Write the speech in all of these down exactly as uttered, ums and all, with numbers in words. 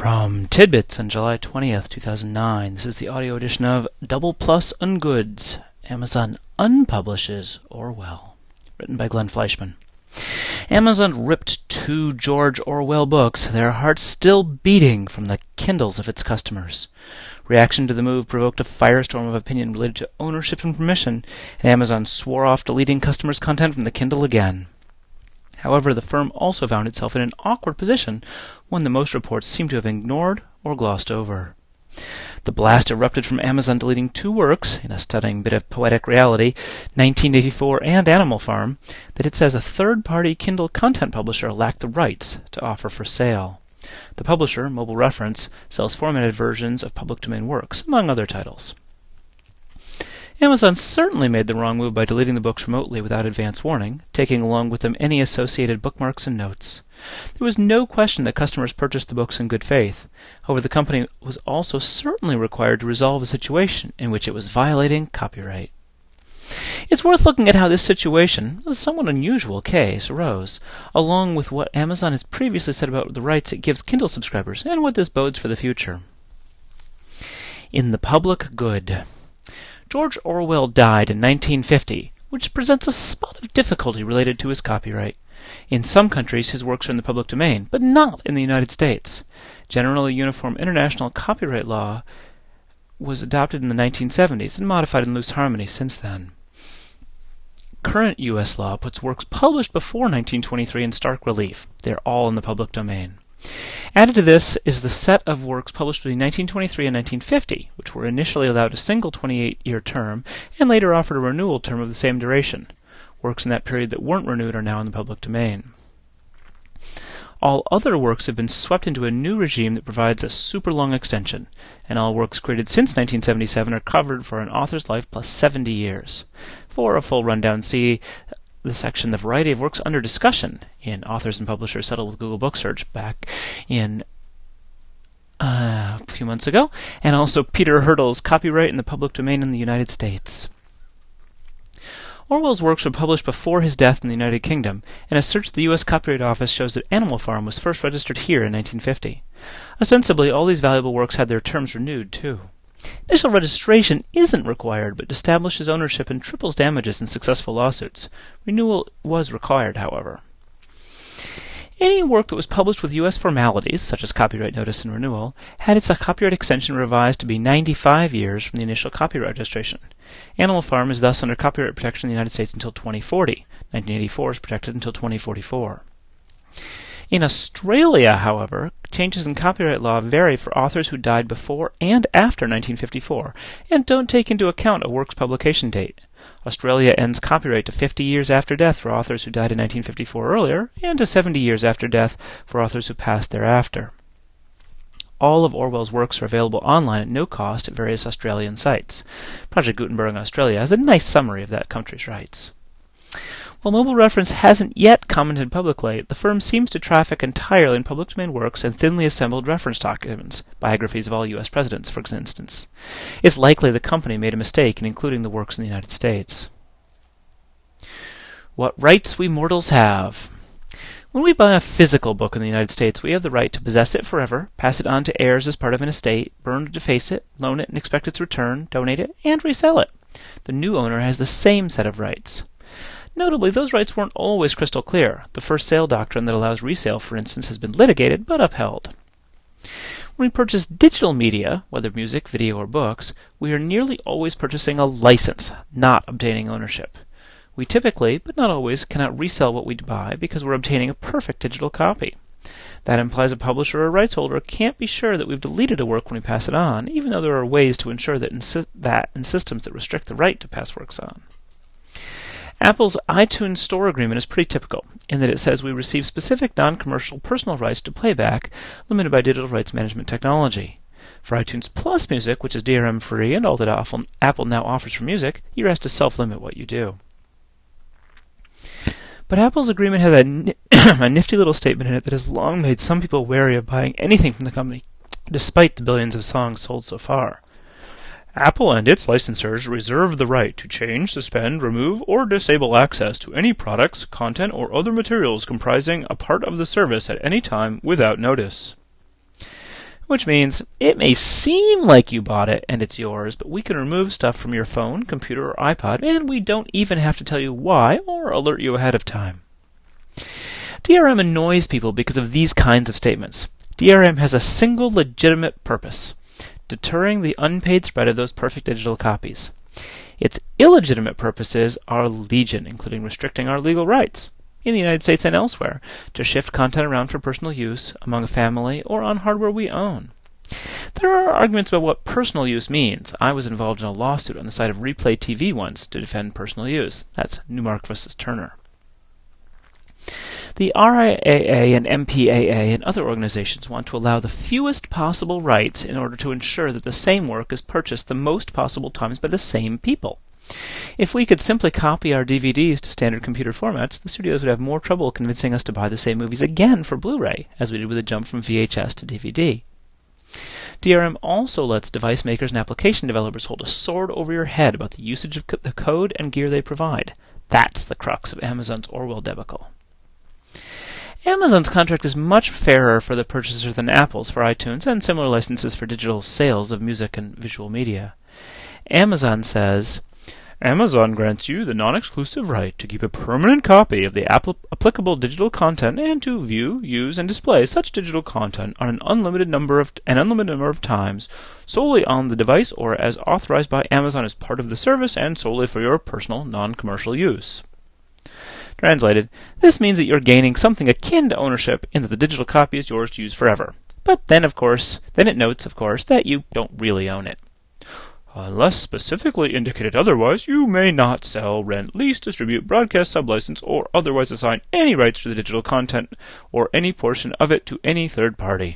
From Tidbits on July twentieth, two thousand nine, this is the audio edition of Double Plus Ungoods. Amazon unpublishes Orwell. Written by Glenn Fleischman. Amazon ripped two George Orwell books, their hearts still beating from the Kindles of its customers. Reaction to the move provoked a firestorm of opinion related to ownership and permission, and Amazon swore off deleting customers' content from the Kindle again. However, the firm also found itself in an awkward position, one that most reports seem to have ignored or glossed over. The blast erupted from Amazon deleting two works, in a stunning bit of poetic reality, nineteen eighty-four and Animal Farm, that it says a third-party Kindle content publisher lacked the rights to offer for sale. The publisher, Mobile Reference, sells formatted versions of public domain works, among other titles. Amazon certainly made the wrong move by deleting the books remotely without advance warning, taking along with them any associated bookmarks and notes. There was no question that customers purchased the books in good faith. However, the company was also certainly required to resolve a situation in which it was violating copyright. It's worth looking at how this situation, a somewhat unusual case, arose, along with what Amazon has previously said about the rights it gives Kindle subscribers and what this bodes for the future. In the public good. George Orwell died in nineteen fifty, which presents a spot of difficulty related to his copyright. In some countries his works are in the public domain, but not in the United States. Generally Uniform International Copyright Law was adopted in the nineteen seventies and modified in loose harmony since then. Current U S law puts works published before nineteen twenty-three in stark relief. They are all in the public domain. Added to this is the set of works published between nineteen twenty-three and nineteen fifty, which were initially allowed a single twenty-eight-year term and later offered a renewal term of the same duration. Works in that period that weren't renewed are now in the public domain. All other works have been swept into a new regime that provides a super long extension, and all works created since nineteen seventy-seven are covered for an author's life plus seventy years. For a full rundown, see the section The Variety of Works Under Discussion in Authors and Publishers Settled with Google Book Search back in uh, a few months ago, and also Peter Hurdle's Copyright in the Public Domain in the United States. Orwell's works were published before his death in the United Kingdom, and a search at the U S Copyright Office shows that Animal Farm was first registered here in nineteen fifty. Ostensibly, all these valuable works had their terms renewed, too. Initial registration isn't required, but establishes ownership and triples damages in successful lawsuits. Renewal was required, however. Any work that was published with U S formalities, such as copyright notice and renewal, had its copyright extension revised to be ninety-five years from the initial copyright registration. Animal Farm is thus under copyright protection in the United States until twenty forty. nineteen eighty-four is protected until twenty forty-four. In Australia, however, changes in copyright law vary for authors who died before and after nineteen fifty-four, and don't take into account a work's publication date. Australia ends copyright to fifty years after death for authors who died in nineteen fifty-four or earlier, and to seventy years after death for authors who passed thereafter. All of Orwell's works are available online at no cost at various Australian sites. Project Gutenberg in Australia has a nice summary of that country's rights. While Mobile Reference hasn't yet commented publicly, the firm seems to traffic entirely in public domain works and thinly assembled reference documents, biographies of all U S presidents, for instance. It's likely the company made a mistake in including the works in the United States. What rights we mortals have. When we buy a physical book in the United States, we have the right to possess it forever, pass it on to heirs as part of an estate, burn or deface it, loan it and expect its return, donate it, and resell it. The new owner has the same set of rights. Notably, those rights weren't always crystal clear. The first sale doctrine that allows resale, for instance, has been litigated but upheld. When we purchase digital media, whether music, video, or books, we are nearly always purchasing a license, not obtaining ownership. We typically, but not always, cannot resell what we buy because we're obtaining a perfect digital copy. That implies a publisher or rights holder can't be sure that we've deleted a work when we pass it on, even though there are ways to ensure that, insi- that and systems that restrict the right to pass works on. Apple's iTunes Store agreement is pretty typical, in that it says we receive specific non-commercial personal rights to playback, limited by digital rights management technology. For iTunes Plus Music, which is D R M-free and all that Apple now offers for music, you're asked to self-limit what you do. But Apple's agreement has a, a nifty little statement in it that has long made some people wary of buying anything from the company, despite the billions of songs sold so far. Apple and its licensors reserve the right to change, suspend, remove, or disable access to any products, content, or other materials comprising a part of the service at any time without notice. which means it may seem like you bought it and it's yours, but we can remove stuff from your phone, computer, or iPod, and we don't even have to tell you why or alert you ahead of time. D R M annoys people because of these kinds of statements. D R M has a single legitimate purpose: deterring the unpaid spread of those perfect digital copies. Its illegitimate purposes are legion, including restricting our legal rights, in the United States and elsewhere, to shift content around for personal use among a family or on hardware we own. There are arguments about what personal use means. I was involved in a lawsuit on the side of Replay T V once to defend personal use. That's Newmark versus Turner. The R I A A and M P A A and other organizations want to allow the fewest possible rights in order to ensure that the same work is purchased the most possible times by the same people. If we could simply copy our D V Ds to standard computer formats, the studios would have more trouble convincing us to buy the same movies again for Blu-ray, as we did with the jump from V H S to D V D. D R M also lets device makers and application developers hold a sword over your head about the usage of co- the code and gear they provide. That's the crux of Amazon's Orwell debacle. Amazon's contract is much fairer for the purchaser than Apple's for iTunes and similar licenses for digital sales of music and visual media. Amazon says, Amazon grants you the non-exclusive right to keep a permanent copy of the apl- applicable digital content and to view, use, and display such digital content on an unlimited number of an unlimited number of times, solely on the device or as authorized by Amazon as part of the service and solely for your personal, non-commercial use. Translated, this means that you're gaining something akin to ownership in that the digital copy is yours to use forever. But then, of course, then it notes, of course, that you don't really own it. Unless specifically indicated otherwise, you may not sell, rent, lease, distribute, broadcast, sublicense, or otherwise assign any rights to the digital content or any portion of it to any third party.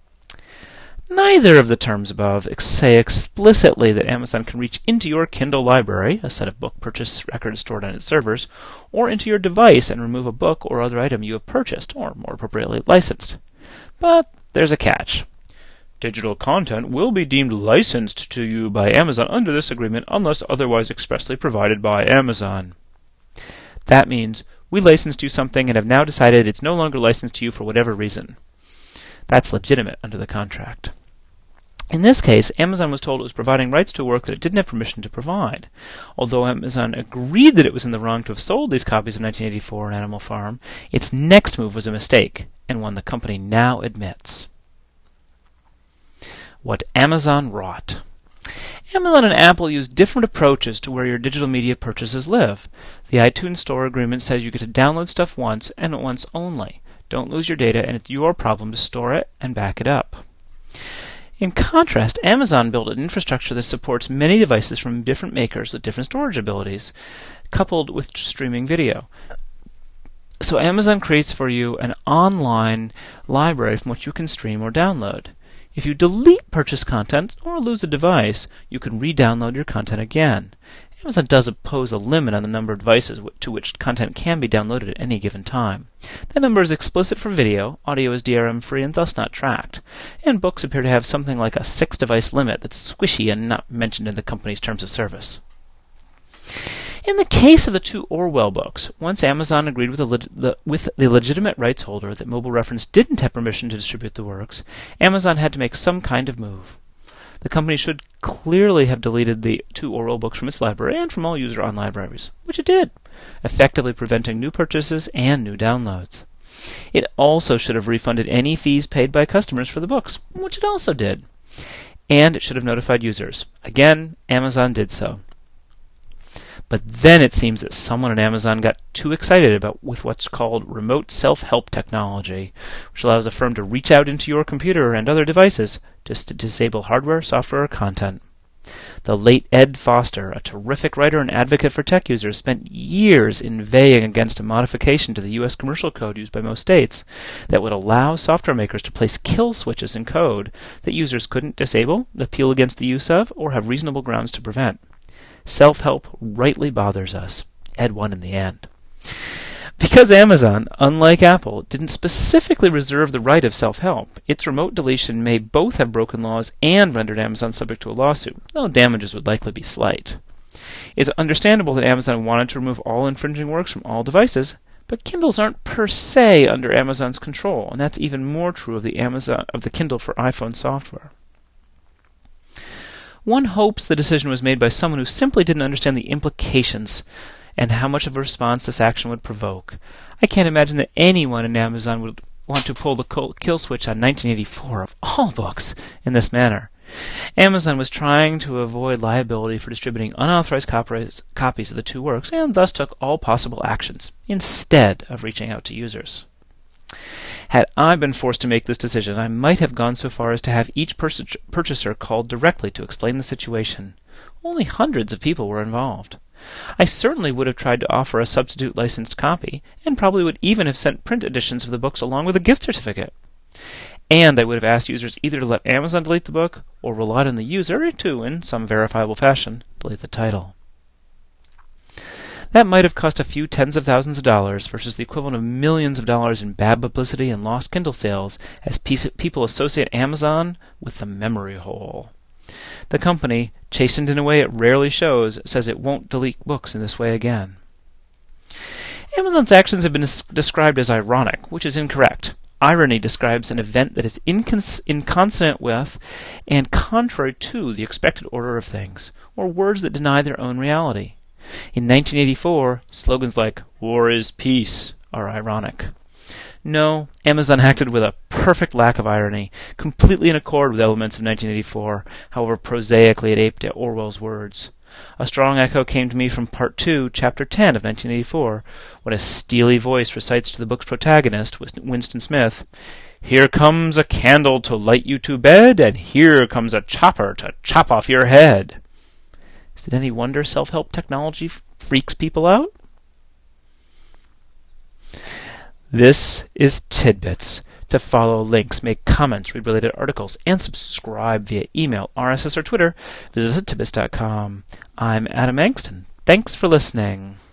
Neither of the terms above say explicitly that Amazon can reach into your Kindle library, a set of book purchase records stored on its servers, or into your device and remove a book or other item you have purchased, or more appropriately licensed. But there's a catch. Digital content will be deemed licensed to you by Amazon under this agreement unless otherwise expressly provided by Amazon. That means we licensed you something and have now decided it's no longer licensed to you for whatever reason. That's legitimate under the contract. In this case, Amazon was told it was providing rights to work that it didn't have permission to provide. Although Amazon agreed that it was in the wrong to have sold these copies of nineteen eighty-four and Animal Farm, its next move was a mistake, and one the company now admits. What Amazon wrought. Amazon and Apple use different approaches to where your digital media purchases live. The iTunes Store agreement says you get to download stuff once and once only. Don't lose your data, and it's your problem to store it and back it up. In contrast, Amazon built an infrastructure that supports many devices from different makers with different storage abilities, coupled with streaming video. So Amazon creates for you an online library from which you can stream or download. If you delete purchased content or lose a device, you can re-download your content again. Amazon does impose a limit on the number of devices to which content can be downloaded at any given time. That number is explicit for video, audio is D R M-free and thus not tracked, and books appear to have something like a six-device limit that's squishy and not mentioned in the company's terms of service. In the case of the two Orwell books, once Amazon agreed with the, leg- the, with the legitimate rights holder that Mobile Reference didn't have permission to distribute the works, Amazon had to make some kind of move. The company should clearly have deleted the two Orwell books from its library and from all user on libraries, which it did, effectively preventing new purchases and new downloads. It also should have refunded any fees paid by customers for the books, which it also did. And it should have notified users. Again, Amazon did so. But then it seems that someone at Amazon got too excited about with what's called remote self-help technology, which allows a firm to reach out into your computer and other devices just to disable hardware, software, or content. The late Ed Foster, a terrific writer and advocate for tech users, spent years inveighing against a modification to the U S commercial code used by most states that would allow software makers to place kill switches in code that users couldn't disable, appeal against the use of, or have reasonable grounds to prevent. Self-help rightly bothers us. Ed won in the end. Because Amazon, unlike Apple, didn't specifically reserve the right of self-help, its remote deletion may both have broken laws and rendered Amazon subject to a lawsuit, though damages would likely be slight. It's understandable that Amazon wanted to remove all infringing works from all devices, But Kindles aren't per se under Amazon's control, and that's even more true of the Amazon of the Kindle for iPhone software. One hopes the decision was made by someone who simply didn't understand the implications and how much of a response this action would provoke. I can't imagine that anyone in Amazon would want to pull the kill switch on nineteen eighty-four of all books in this manner. Amazon was trying to avoid liability for distributing unauthorized copies of the two works, and thus took all possible actions, instead of reaching out to users. Had I been forced to make this decision, I might have gone so far as to have each pur- purchaser called directly to explain the situation. Only hundreds of people were involved. I certainly would have tried to offer a substitute licensed copy, and probably would even have sent print editions of the books along with a gift certificate. And I would have asked users either to let Amazon delete the book, or relied on the user to, in some verifiable fashion, delete the title. That might have cost a few tens of thousands of dollars versus the equivalent of millions of dollars in bad publicity and lost Kindle sales, as people associate Amazon with the memory hole. The company, chastened in a way it rarely shows, says it won't delete books in this way again. Amazon's actions have been des- described as ironic, which is incorrect. Irony describes an event that is incons- inconsonant with and contrary to the expected order of things, or words that deny their own reality. In nineteen eighty-four, slogans like "War is peace" are ironic. No, Amazon acted with a perfect lack of irony, completely in accord with elements of nineteen eighty-four, however prosaically it aped Orwell's words. A strong echo came to me from Part two, Chapter ten of nineteen eighty-four, when a steely voice recites to the book's protagonist, Winston Smith, "Here comes a candle to light you to bed, and here comes a chopper to chop off your head." Is it any wonder self-help technology f- freaks people out? This is Tidbits. To follow links, make comments, read related articles, and subscribe via email, R S S, or Twitter, visit tidbits dot com. I'm Adam Angston. Thanks for listening.